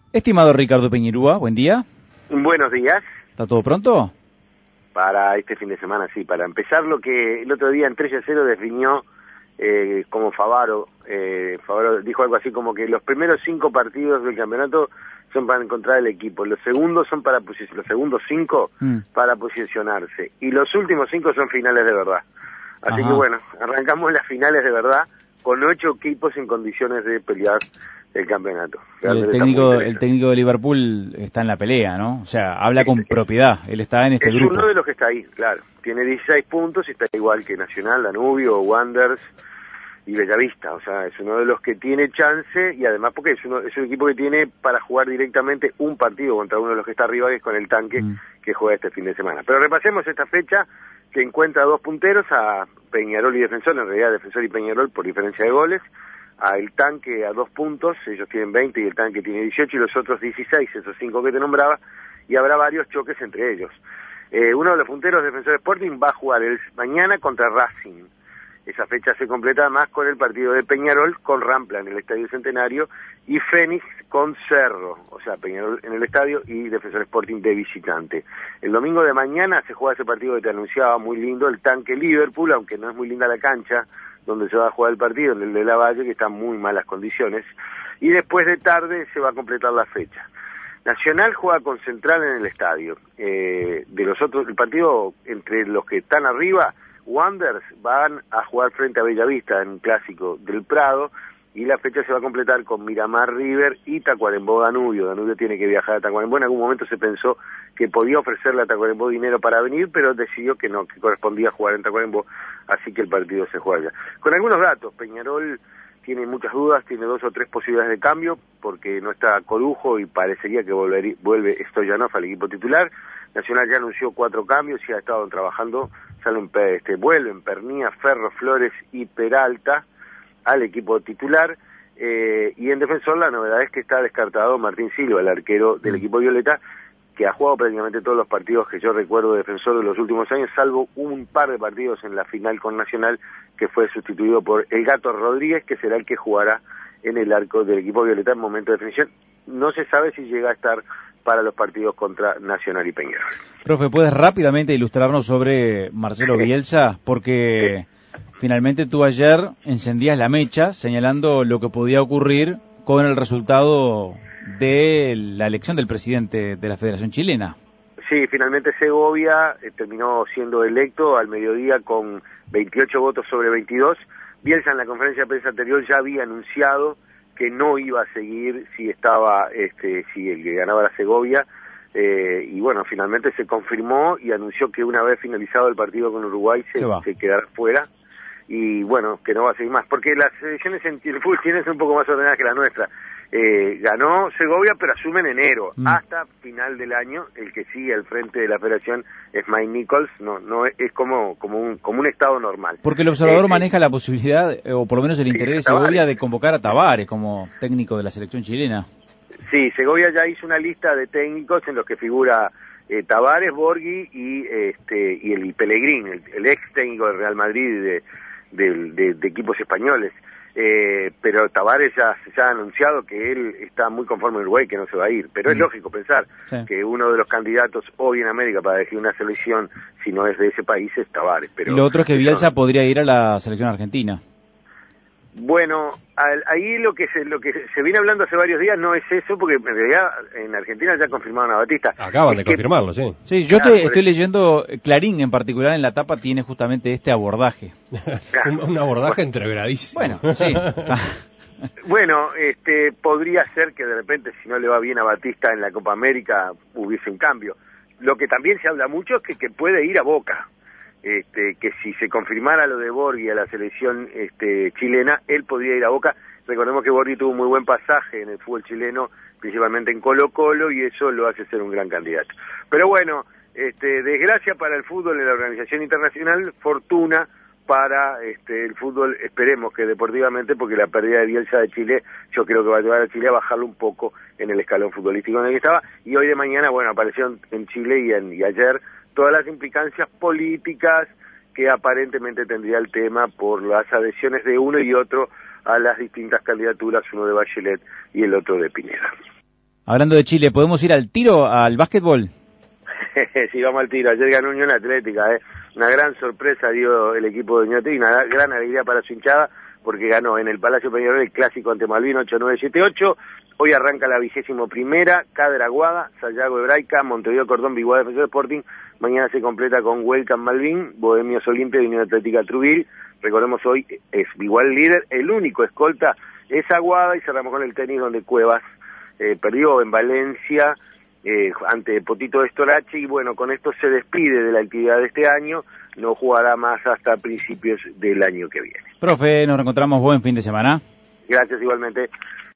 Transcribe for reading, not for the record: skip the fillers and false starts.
Estimado Ricardo Peñirúa, buen día. Buenos días. ¿Está todo pronto? Para este fin de semana, sí. Para empezar, lo que el otro día en 3-0 definió como Favaro. Favaro dijo algo así como que los primeros 5 partidos del campeonato son para encontrar el equipo, los segundos son para los segundos 5 para posicionarse, y los últimos 5 son finales de verdad. Así que bueno, arrancamos las finales de verdad con 8 equipos en condiciones de pelear el campeonato. El técnico de Liverpool está en la pelea, ¿no? O sea, habla con propiedad, él está en este grupo. Es uno de los que está ahí, claro. Tiene 16 puntos y está igual que Nacional, Danubio, Wanderers y Bellavista. O sea, es uno de los que tiene chance, y además porque es un equipo que tiene para jugar directamente un partido contra uno de los que está arriba, que es con el Tanque, que juega este fin de semana. Pero repasemos esta fecha, que encuentra 2 punteros, a Peñarol y Defensor, en realidad Defensor y Peñarol por diferencia de goles, a el Tanque a 2 puntos, ellos tienen 20 y el Tanque tiene 18 y los otros 16, esos 5 que te nombraba, y habrá varios choques entre ellos. Uno de los punteros, Defensor Sporting, va a jugar mañana contra Racing. Esa fecha se completa además con el partido de Peñarol con Rampla en el Estadio Centenario y Fénix con Cerro, o sea, Peñarol en el estadio y Defensor Sporting de visitante. El domingo de mañana se juega ese partido que te anunciaba, muy lindo, el Tanque Liverpool, aunque no es muy linda la cancha donde se va a jugar el partido, en el de Lavalle, que está en muy malas condiciones, y después de tarde se va a completar la fecha. Nacional juega con Central en el estadio. De los otros, el partido entre los que están arriba, Wanderers van a jugar frente a Bellavista en un clásico del Prado, y la fecha se va a completar con Miramar River y Tacuarembó Danubio. Danubio tiene que viajar a Tacuarembó. En algún momento se pensó que podía ofrecerle a Tacuarembó dinero para venir, pero decidió que no, que correspondía jugar en Tacuarembó, así que el partido se juega. Con algunos datos, Peñarol tiene muchas dudas, tiene 2 o 3 posibilidades de cambio, porque no está Corujo y parecería que vuelve Stoyanov al equipo titular. Nacional ya anunció 4 cambios y ha estado trabajando, vuelven Pernía, Ferro, Flores y Peralta al equipo titular, y en Defensor la novedad es que está descartado Martín Silva, el arquero del equipo violeta, que ha jugado prácticamente todos los partidos que yo recuerdo de Defensor de los últimos años, salvo un par de partidos en la final con Nacional, que fue sustituido por el Gato Rodríguez, que será el que jugará en el arco del equipo violeta en momento de definición. No se sabe si llega a estar para los partidos contra Nacional y Peñarol. Profe, ¿puedes rápidamente ilustrarnos sobre Marcelo Bielsa? Porque finalmente tú ayer encendías la mecha señalando lo que podía ocurrir con el resultado de la elección del presidente de la Federación Chilena. Sí, finalmente Segovia terminó siendo electo al mediodía con 28 votos sobre 22. Bielsa en la conferencia de prensa anterior ya había anunciado que no iba a seguir si el que ganaba la Segovia, y bueno, finalmente se confirmó y anunció que una vez finalizado el partido con Uruguay se quedará fuera, y bueno, que no va a seguir más, porque las elecciones en el fútbol chileno son un poco más ordenadas que la nuestra. Ganó Segovia, pero asume en enero, hasta final del año. El que sigue al frente de la federación es Mike Nichols, no es como un estado normal. Porque el observador maneja la posibilidad, o por lo menos el interés de Segovia, de convocar a Tavares como técnico de la selección chilena. Sí, Segovia ya hizo una lista de técnicos en los que figura Tavares, Borghi y el Pellegrini, el ex técnico del Real Madrid de equipos españoles. Pero Tavares ya ha anunciado que él está muy conforme en Uruguay, que no se va a ir, pero es lógico pensar que uno de los candidatos hoy en América para elegir una selección, si no es de ese país, es Tavares. Pero lo otro es que Bielsa podría ir a la selección argentina. Bueno, ahí lo que se viene hablando hace varios días no es eso, porque en realidad en Argentina ya confirmaron a Batista. Acaban de confirmarlo, sí. Sí, yo estoy leyendo, Clarín en particular en la tapa tiene justamente este abordaje. Un abordaje entreveradísimo. Bueno, sí. Bueno, podría ser que de repente, si no le va bien a Batista en la Copa América, hubiese un cambio. Lo que también se habla mucho es que puede ir a Boca. Que si se confirmara lo de Borghi a la selección chilena, él podría ir a Boca. Recordemos que Borghi tuvo un muy buen pasaje en el fútbol chileno, principalmente en Colo-Colo, y eso lo hace ser un gran candidato. Pero bueno, desgracia para el fútbol en la organización internacional, fortuna para el fútbol, esperemos que deportivamente, porque la pérdida de Bielsa de Chile, yo creo que va a llevar a Chile a bajarlo un poco en el escalón futbolístico en el que estaba, y hoy de mañana, bueno, aparecieron en Chile y ayer todas las implicancias políticas que aparentemente tendría el tema por las adhesiones de uno y otro a las distintas candidaturas, uno de Bachelet y el otro de Pineda. Hablando de Chile, ¿podemos ir al tiro, al básquetbol? Sí, vamos al tiro. Ayer ganó Unión Atlética, una gran sorpresa dio el equipo de Unión Atlética, una gran alegría para su hinchada, porque ganó en el Palacio Peñarol el clásico ante Malvin 8-9-7-8. Hoy arranca la 21ª, Cadra Aguada, Sayago Hebraica, Montevideo Cordón, Biguá Defensor Sporting. Mañana se completa con Welcome Malvin, Bohemios Olimpia y Unión Atlética Trujillo. Recordemos, hoy es Biguá el líder, el único escolta es Aguada, y cerramos con el tenis donde Cuevas perdió en Valencia ante Potito de Storace, y bueno, con esto se despide de la actividad de este año, no jugará más hasta principios del año que viene. Profe, nos reencontramos, buen fin de semana. Gracias igualmente.